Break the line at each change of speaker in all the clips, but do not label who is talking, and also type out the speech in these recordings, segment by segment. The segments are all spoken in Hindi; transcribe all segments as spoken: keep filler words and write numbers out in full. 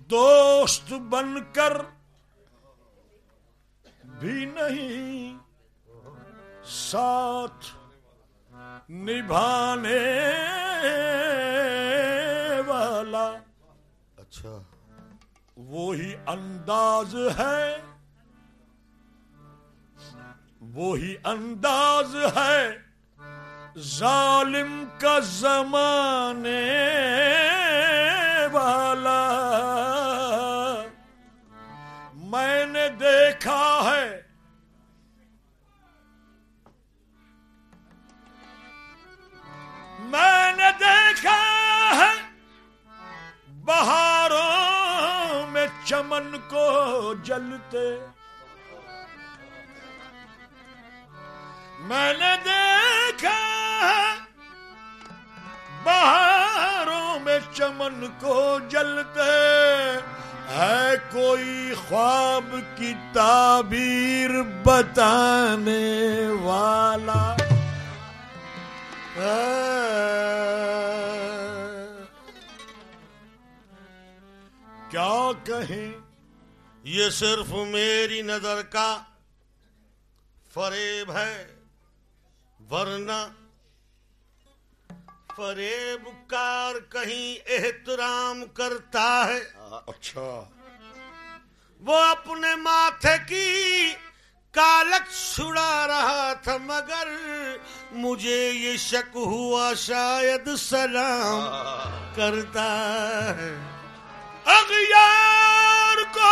दोस्त बनकर भी नहीं साथ निभाने वाला।
अच्छा,
वो ही अंदाज है, वो ही अंदाज है जालिम का जमाने वाला। मैंने देखा है मैंने देखा है बहारों में चमन को जलते। मैंने देखा है बहारों में चमन को जलते। है कोई ख्वाब की ताबीर बताने वाला। क्या कहें,
ये सिर्फ मेरी नजर का फरेब है, वरना फरेबकार कहीं एहतराम करता है।
अच्छा,
वो अपने माथे की कालक छुड़ा रहा था, मगर मुझे ये शक हुआ शायद सलाम करता है।
अग़यार को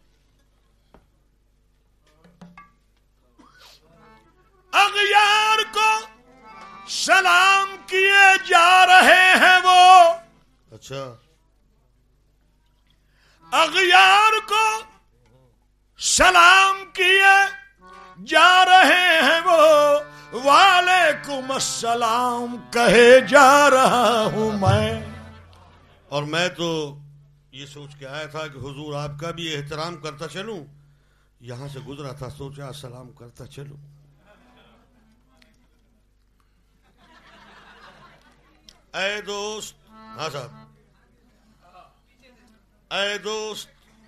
अग़यार को सलाम किए जा रहे हैं वो।
अच्छा,
अग़यार को सलाम किए जा रहे हैं वो। वालेकुम अस्सलाम कहे जा रहा हूं मैं।
और मैं तो ये सोच के आया था कि हुजूर आपका भी एहतराम करता चलूं। यहां से गुजरा था, सोचा सलाम करता चलूं। ऐ दोस्त, हाँ साहब, ऐ दोस्त,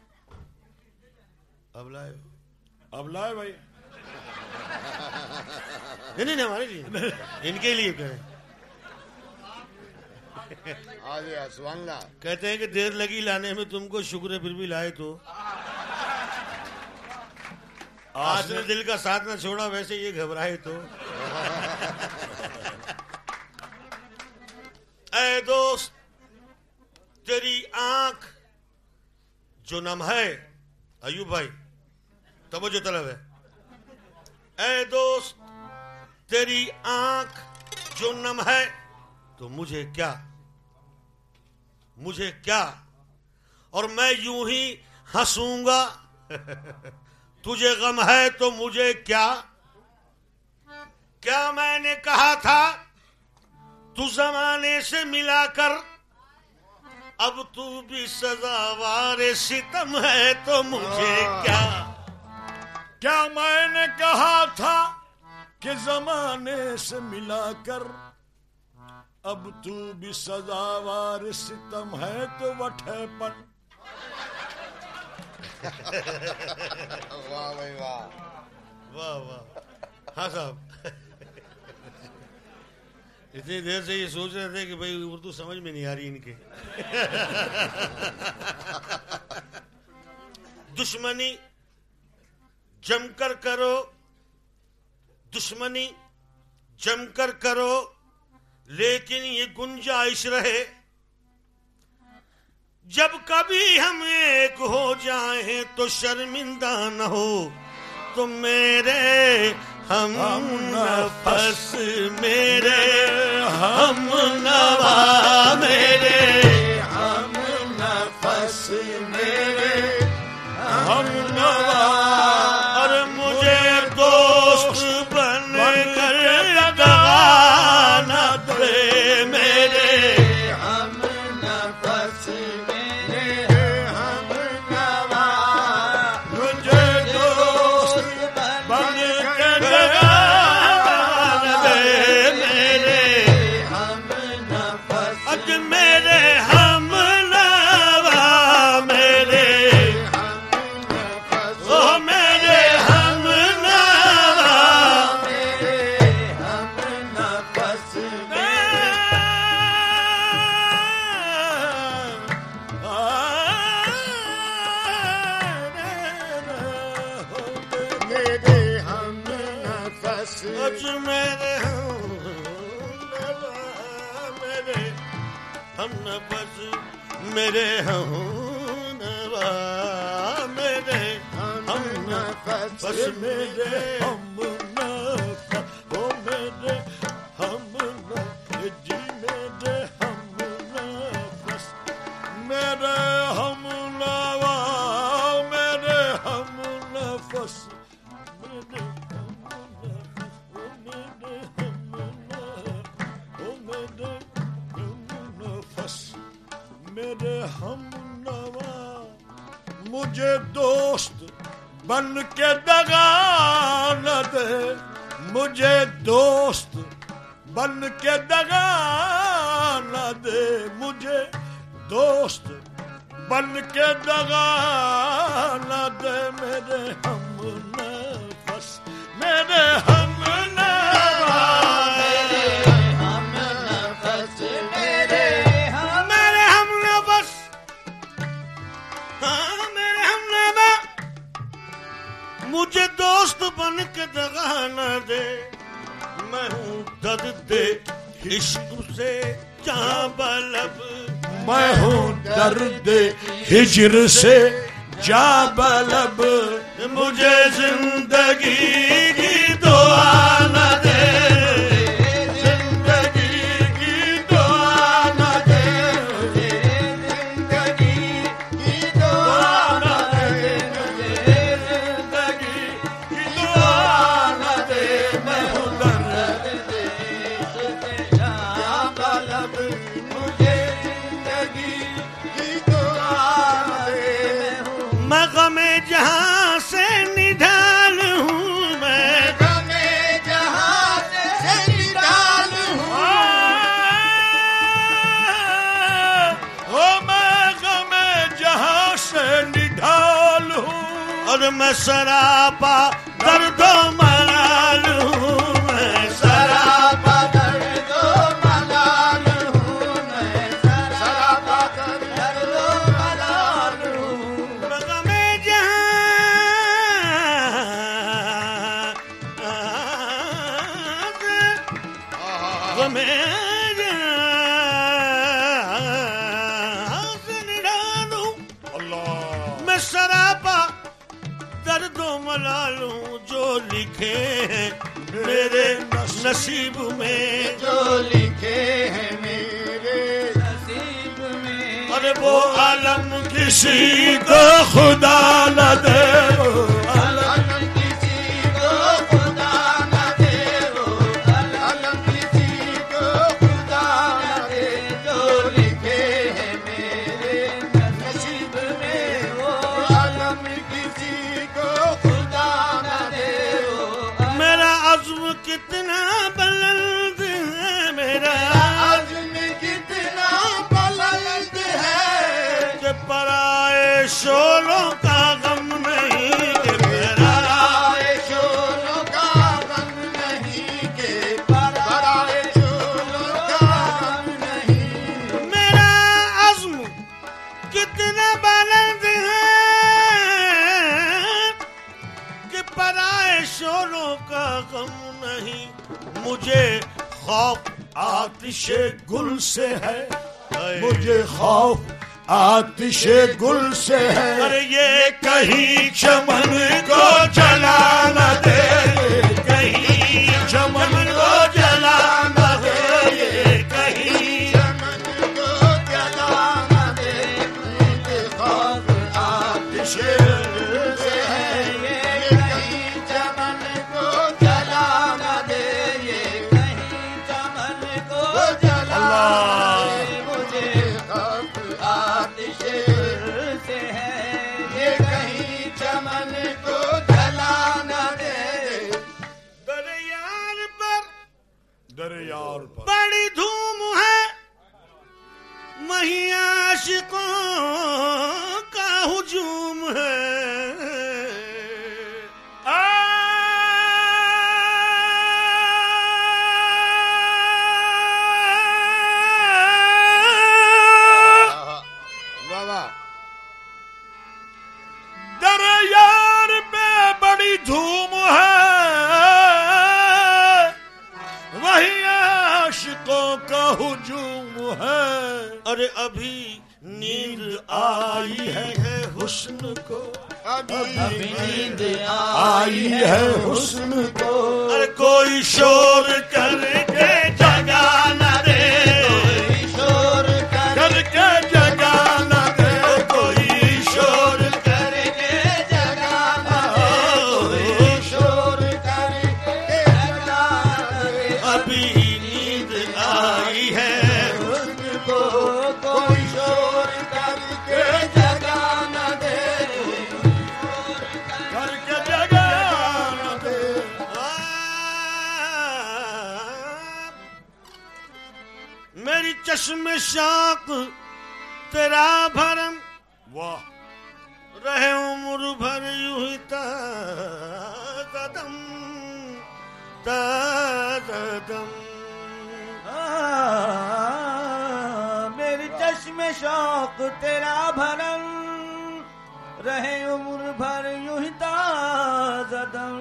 अब लाए
अब लाए भाई।
नहीं नहीं हमारे लिए, इनके लिए करें। कहते हैं कि देर लगी लाने में तुमको, शुक्र फिर भी लाए तो। आज ने दिल का साथ न छोड़ा, वैसे ये घबराए तो। ऐ दोस्त, तेरी आंख जो नम है, अयूब भाई तवज्जो तलब है। ऐ दोस्त, तेरी आंख जो नम है, तो मुझे क्या, मुझे क्या, और मैं यूं ही हंसूंगा। तुझे गम है तो मुझे क्या। क्या मैंने कहा था तू जमाने से मिलाकर, अब तू भी सजावार सितम है तो मुझे क्या।
क्या मैंने कहा था कि जमाने से मिलाकर, अब तू भी सजावार सितम है तो वठेपन।
वाह भाई वाह, वाह वाह। हाँ साहब, इतनी देर से ये सोच रहे थे कि भाई उर्दू समझ में नहीं आ रही इनके। दुश्मनी जमकर करो, दुश्मनी जमकर करो, लेकिन ये गुंजाइश रहे, जब कभी हम एक हो जाएं तो शर्मिंदा न हो। तो मेरे हम नफस, मेरे हम नवा, मेरे हम नफस, मेरे हम नवा, और मुझे दोस्त बन कर दगा न दे। मेरे हम नफस, मेरे हम नवा, मुझे दोस्त बन कर दगा न दे। मेरे हम नफस, अज मेरे हम नवा, मेरे अज मेरे मेरे हम नफस मेरे हम नवा मेरे हम नफस मेरे हम नफस ओ मेरे हम नफस जी मेरे हम नफस मेरे हम नवा मेरे हम नफस मेरे मेरे हम नवा मुझे दोस्त बन के दगा न दे मुझे दोस्त बन के दगा न दे मुझे दोस्त बन के दगा न दे मेरे हम नफस मेरे हम नवा मेरे हम नफस मेरे मुझे दोस्त बन के दगा न दे मैं हूँ दर्द दे इश्क से जाबलब मैं हूँ दर्द हिजर से जाबलब मुझे जिंदगी की दुआ न दे जिंदगी की दुआ न दे जिंदगी की दुआ न दे जहाँ से निढाल हूँ मैं गमे जहाँ से निढाल हूँ ओ मैं गमे जहाँ से निढाल हूँ और मैं सरापा दर्दो मलाल हूँ मैं सरापा दर्दो मलाल हूँ मैं सरापा दर्दो मलाल हूँ मैं सरापा दर्दो मलालू जो लिखे हैं मेरे नसीब में जो लिखे हैं मेरे नसीब में अरे वो आलम किसी को खुदा न दे आलम किसी को खुदा न दे आलम किसी को खुदा न दे जो लिखे हैं मेरे नसीब में वो आलम किसी को खुदा न दे मेरा अज़्म कितना बुलंद है मेरा अज़्म कितना बुलंद है कि पराए शोलों का गम नहीं कि पराए शोलों का गम नहीं कि पराए शोलों का गम नहीं मेरा अज़्म कितना बुलंद है कि पराए शोलों का गम नहीं मुझे खौफ आतिशे गुल से है मुझे खौफ आतिशे गुल से है अरे ये कहीं चमन को जला न दे कहीं चमन को जला न दे ये कहीं चमन को जला न दे मुझे खौफ आतिशे से है ये कहीं चमन को जला न दे ये कहीं चमन को जला मुझे खौफ आतिशे से है ये कहीं चमन को जला न दे दरियार पर
दरियार पर
बड़ी धूम है वहीं आशिकों का हुजूम है आ दरियार पे बड़ी धूम है
फरिश्तों का हुजूम है।
अरे अभी नींद आई है हुस्न को,
अभी नींद
आई है हुस्न को।
अरे कोई शोर करके जगा न दे,
कोई शोर
करके जगा न दे,
कोई शोर
करके जगा न दे, कोई शोर करके जगा न दे।
अभी नींद आई है
हुस्न को कोई शोर करके जगा न दे,
करके जगा न दे।
मेरी चश्मे शाक तेरा भरम,
वाह
रहे उम्र भर यूं ही तादम तादम।
मेरी चश्मे शौक तेरा भरम, रहे उम्र भर यूं ही ताज़दम।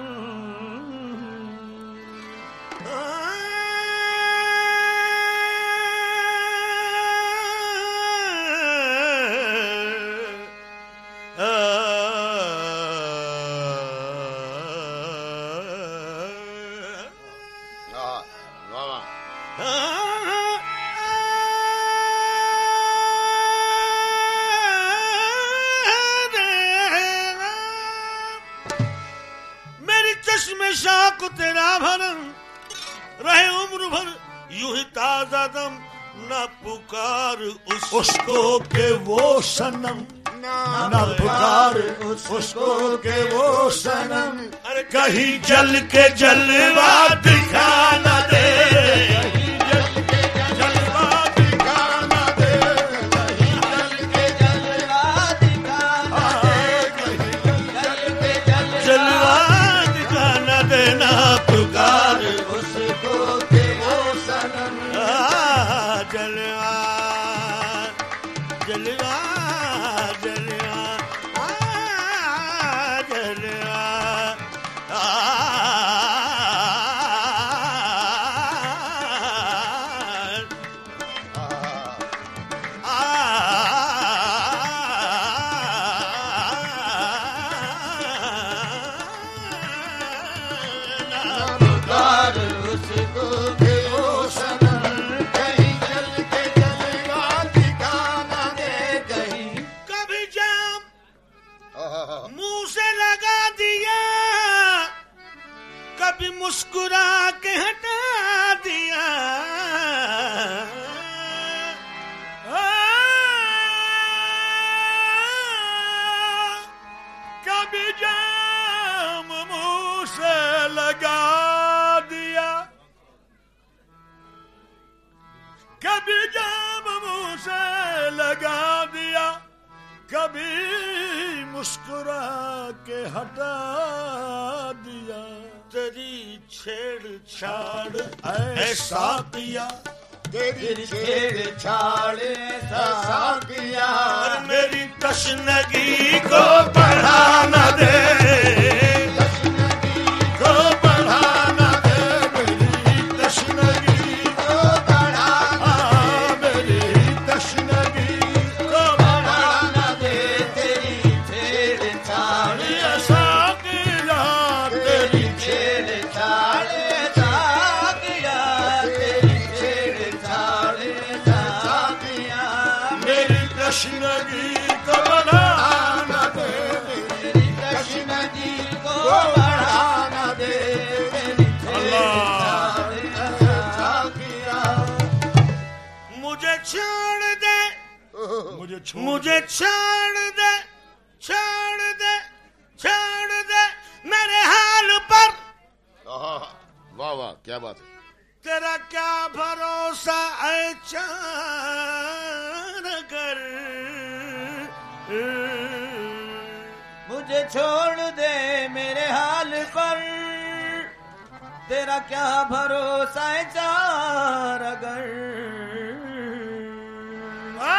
मेरी चश्मे शाक तेरा भरम, रहे उम्र भर यूं ही ताजा दम। न पुकार उस
उसको के वो सनम, न पुकार उसको के वो सनम।
अरे
कहीं जल के जलवा दिखा न दे, जलवा दिखा न दे,
कहीं जल के जलवा दिखा न दे, कहीं जल के जलवा
जलवा दिखा न देना पुकार
उसको के वो सनम।
आ, जलवा जलवा जलवा आ, जलवा आ,
पुकार उसको के वो सनम, कहीं जल के जलवा दिखा न दे, कहीं
कभी जाम मुंह से लगा दिया, कभी मुस्कुरा के हटा दिया।
कभी जाम मुंह से लगा दिया, कभी जाम मुंह से लगा दिया, कभी मुस्कुरा के हटा दिया।
तेरी छेड़छाड़
ऐसा किया,
तेरी छेड़छाड़ ऐसा किया।
और मेरी तशनगी को बढ़ा न दे,
को बढ़ा न दे, मेरी तशनगी
को बढ़ा
आ, मेरी तशनगी को
बढ़ा न दे, तेरी छेड़छाड़
ऐसा किया, तेरी
छेड़छाड़ ऐसा किया, तेरी छेड़छाड़ ऐसा किया।
मेरी तशनगी को बढ़ा न दे,
तेरी तशनगी को बढ़ा न दे, तेरी छेड़छाड़ ऐसा किया।
मुझे छोड़ दे,
मुझे छोड़
मुझे छोड़ दे, छोड़ दे, छोड़ दे मेरे हाल पर।
वाह वाह क्या बात है।
तेरा क्या भरोसा है चार कर,
मुझे छोड़ दे मेरे हाल पर, तेरा क्या भरोसा है चार अगर।
आ,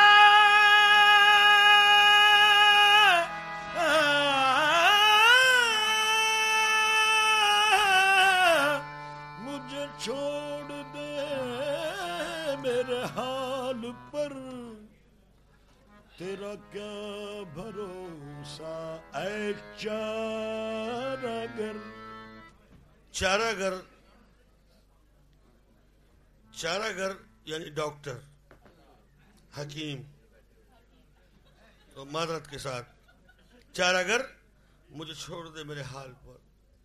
आ, मुझे छोड़ दे क्या भरोसा ऐ चारागर।
चारागर, चारागर यानी डॉक्टर, हकीम। तो मादरत के साथ, चारागर मुझे छोड़ दे मेरे हाल पर।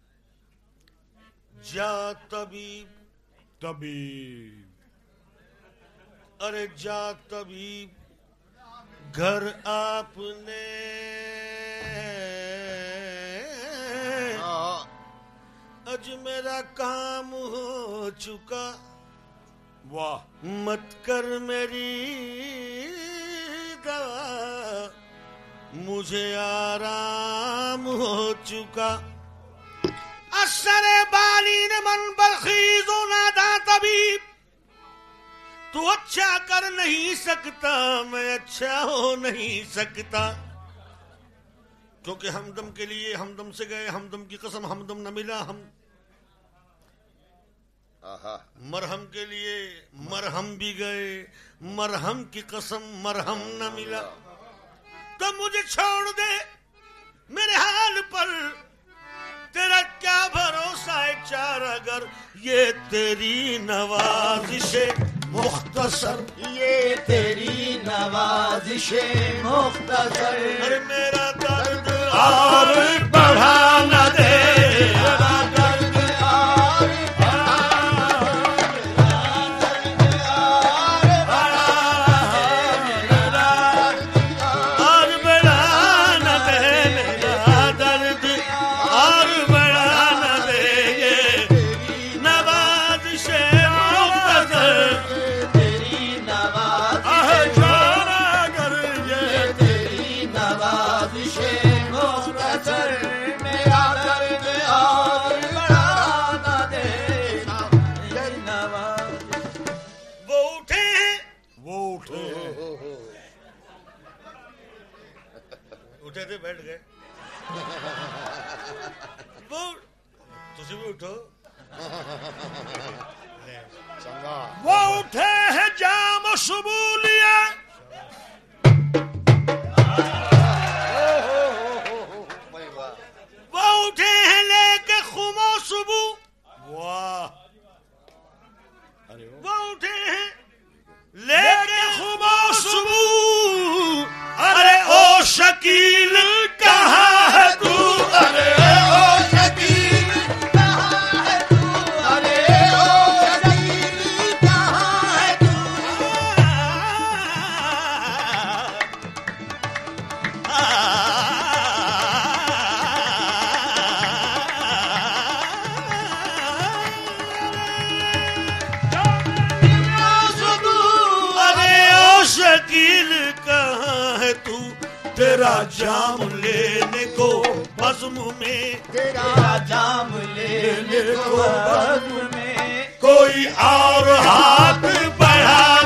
जा तबीब,
तबीब,
अरे जा तबीब, घर आपने अज मेरा काम हो चुका।
वाह,
मत कर मेरी दवा, मुझे आराम हो चुका। असरे बाली ने मन बरखीजो नादा तबीब, तू अच्छा कर नहीं सकता, मैं अच्छा हो नहीं सकता। क्योंकि हमदम के लिए हमदम से गए, हमदम की कसम हमदम न मिला। हम मरहम के लिए मरहम भी गए, मरहम की कसम मरहम न मिला। तो मुझे छोड़ दे मेरे हाल पर, तेरा क्या भरोसा है चारागर। ये तेरी नवाजिशे मुख्तसर,
ये तेरी नवाजिशे मुख्तसर।
अरे मेरा दर्द
और बढ़ा न दे,
मेरा दर्द और
और बढ़ा न दे, मेरा दर्द और बढ़ा न दे। ये नवाजिशे मुख्तसर,
तेरी नवाजिशे
चारागर ये
तेरी नवाजिशे मुख्तसर। मेरा दर्द और बढ़ा न देना, ये नवाजिश।
वो उठे हैं,
वो उठे,
उठे थे बैठ गए। वो तुझे भी उठो।
चंगा।
वो उठे हैं जाम सुबूलिया,
वो उठे हैं लेके खुमो सुबू,
वाह, अरे वाह,
वो उठे हैं लेके खुमो सुबू। अरे ओ शकील कहाँ है तू,
अरे ओ शकील कहाँ है तू, अरे ओ शकील कहाँ है तू।
अरे ओ शकील कहाँ है तू, तेरा जाम लेने को बज़्म में,
तेरा जाम लेने को बज़्म में
कोई और हाथ बढ़ा